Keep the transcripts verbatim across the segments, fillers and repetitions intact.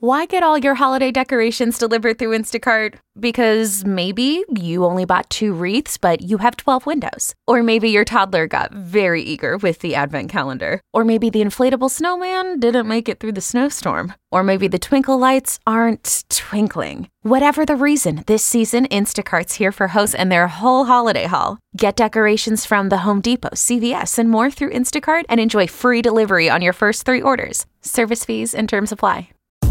Why get all your holiday decorations delivered through Instacart? Because maybe you only bought two wreaths, but you have twelve windows. Or maybe your toddler got very eager with the advent calendar. Or maybe the inflatable snowman didn't make it through the snowstorm. Or maybe the twinkle lights aren't twinkling. Whatever the reason, this season, Instacart's here for hosts and their whole holiday haul. Get decorations from the Home Depot, C V S, and more through Instacart and enjoy free delivery on your first three orders. Service fees and terms apply.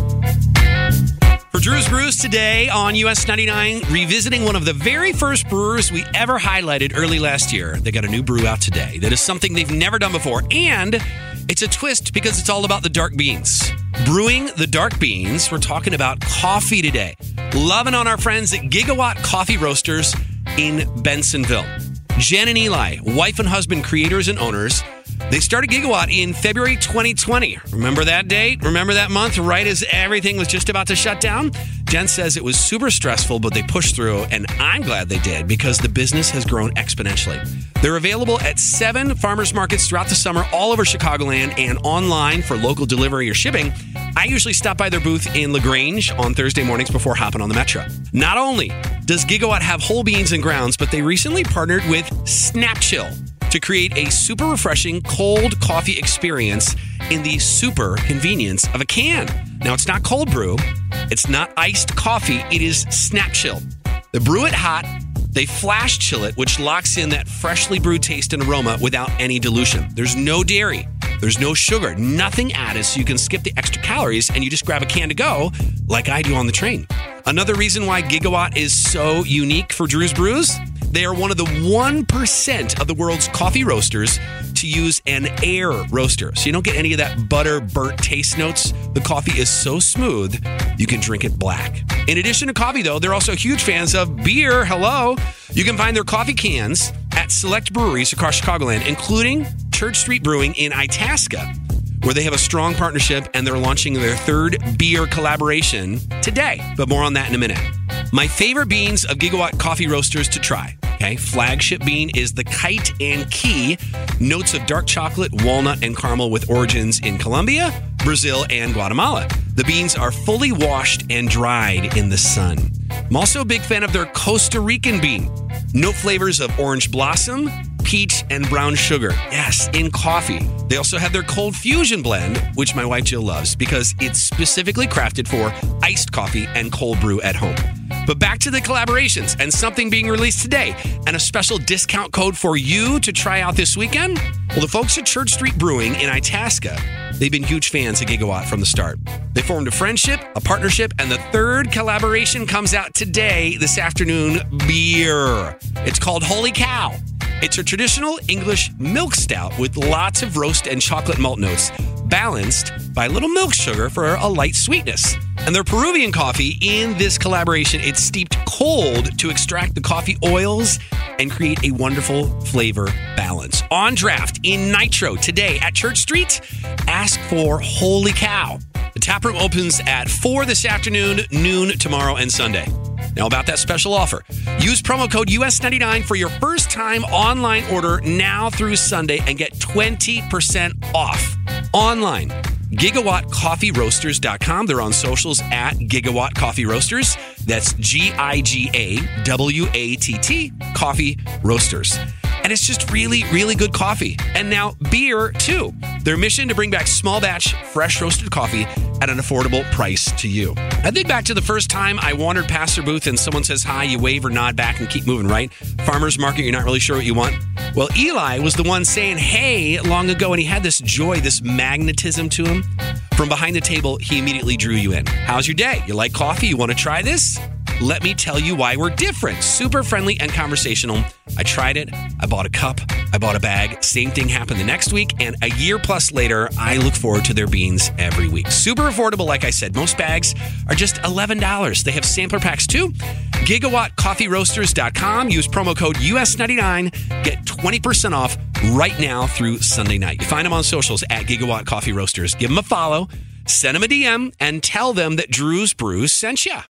For Drew's Brews today on U S ninety-nine, revisiting one of the very first brewers we ever highlighted early last year. They got a new brew out today that is something they've never done before, and it's a twist because it's all about the dark beans. Brewing the dark beans, we're talking about coffee today. Loving on our friends at Gigawatt Coffee Roasters in Bensonville. Jen and Eli, wife and husband creators and owners, they started Gigawatt in February twenty twenty. Remember that date? Remember that month, right as everything was just about to shut down? Jen says it was super stressful, but they pushed through, and I'm glad they did because the business has grown exponentially. They're available at seven farmers markets throughout the summer all over Chicagoland and online for local delivery or shipping. I usually stop by their booth in LaGrange on Thursday mornings before hopping on the Metro. Not only does Gigawatt have whole beans and grounds, but they recently partnered with Snapchill to create a super refreshing cold coffee experience in the super convenience of a can. Now, it's not cold brew. It's not iced coffee. It is Snapchill. They brew it hot. They flash chill it, which locks in that freshly brewed taste and aroma without any dilution. There's no dairy. There's no sugar. Nothing added, so you can skip the extra calories and you just grab a can to go like I do on the train. Another reason why Gigawatt is so unique for Drew's Brews, they are one of the one percent of the world's coffee roasters to use an air roaster. So you don't get any of that butter burnt taste notes. The coffee is so smooth, you can drink it black. In addition to coffee, though, they're also huge fans of beer. Hello. You can find their coffee cans at select breweries across Chicagoland, including Church Street Brewing in Itasca, where they have a strong partnership and they're launching their third beer collaboration today. But more on that in a minute. My favorite beans of Gigawatt Coffee Roasters to try. Okay, flagship bean is the Kite and Key. Notes of dark chocolate, walnut, and caramel with origins in Colombia, Brazil, and Guatemala. The beans are fully washed and dried in the sun. I'm also a big fan of their Costa Rican bean. Note flavors of orange blossom, peach, and brown sugar. Yes, in coffee. They also have their cold fusion blend, which my wife Jill loves because it's specifically crafted for iced coffee and cold brew at home. But back to the collaborations and something being released today and a special discount code for you to try out this weekend. Well, the folks at Church Street Brewing in Itasca, they've been huge fans of Gigawatt from the start. They formed a friendship, a partnership, and the third collaboration comes out today, this afternoon, beer. It's called Holy Cow. It's a traditional English milk stout with lots of roast and chocolate malt notes, balanced by a little milk sugar for a light sweetness. And their Peruvian coffee in this collaboration, it's steeped cold to extract the coffee oils and create a wonderful flavor balance. On draft in Nitro today at Church Street, ask for Holy Cow. The taproom opens at four this afternoon, noon tomorrow, and Sunday. Now about that special offer. Use promo code U S ninety-nine for your first time online order now through Sunday and get twenty percent off. Online, gigawatt coffee roasters dot com. They're on socials at Gigawatt Coffee Roasters. That's G I G A W A T T, Coffee Roasters. And it's just really, really good coffee. And now beer, too. Their mission to bring back small batch, fresh roasted coffee at an affordable price to you. I think back to the first time I wandered past their booth and someone says hi, you wave or nod back and keep moving, right? Farmer's market, you're not really sure what you want. Well, Eli was the one saying hey long ago, and he had this joy, this magnetism to him. From behind the table, he immediately drew you in. How's your day? You like coffee? You want to try this? Let me tell you why we're different. Super friendly and conversational. I tried it. I bought a cup. I bought a bag. Same thing happened the next week. And a year plus later, I look forward to their beans every week. Super affordable, like I said. Most bags are just eleven dollars. They have sampler packs too. gigawatt coffee roasters dot com. Use promo code U S ninety-nine. Get twenty percent off right now through Sunday night. You find them on socials at Gigawatt Coffee Roasters. Give them a follow. Send them a D M and tell them that Drew's Brews sent you.